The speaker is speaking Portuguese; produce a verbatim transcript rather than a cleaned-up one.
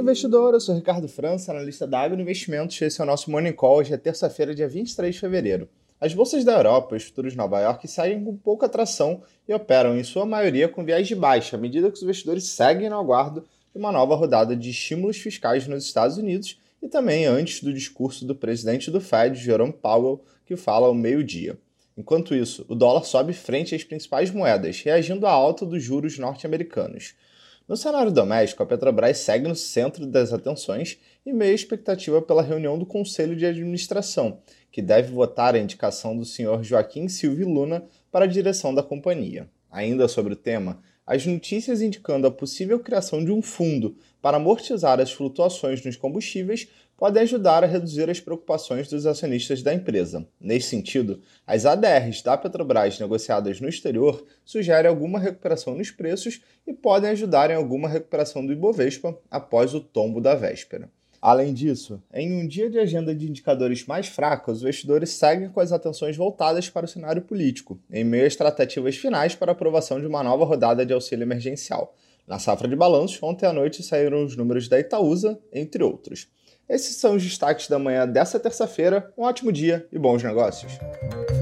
investidor, eu sou Ricardo França, analista da Agro Investimentos. Esse é o nosso Morning Call, hoje é terça-feira, dia vinte e três de fevereiro. As bolsas da Europa e os futuros de Nova York seguem com pouca atração e operam, em sua maioria, com viés de baixa, à medida que os investidores seguem no aguardo de uma nova rodada de estímulos fiscais nos Estados Unidos e também antes do discurso do presidente do Fed, Jerome Powell, que fala ao meio-dia. Enquanto isso, o dólar sobe frente às principais moedas, reagindo à alta dos juros norte-americanos. No cenário doméstico, a Petrobras segue no centro das atenções e meio expectativa pela reunião do Conselho de Administração, que deve votar a indicação do senhor Joaquim Silvio Luna para a direção da companhia. Ainda sobre o tema, as notícias indicando a possível criação de um fundo para amortizar as flutuações nos combustíveis podem ajudar a reduzir as preocupações dos acionistas da empresa. Nesse sentido, as A D Rs da Petrobras negociadas no exterior sugerem alguma recuperação nos preços e podem ajudar em alguma recuperação do Ibovespa após o tombo da véspera. Além disso, em um dia de agenda de indicadores mais fracos, os investidores seguem com as atenções voltadas para o cenário político, em meio às tratativas finais para a aprovação de uma nova rodada de auxílio emergencial. Na safra de balanços, ontem à noite saíram os números da Itaúsa, entre outros. Esses são os destaques da manhã dessa terça-feira. Um ótimo dia e bons negócios!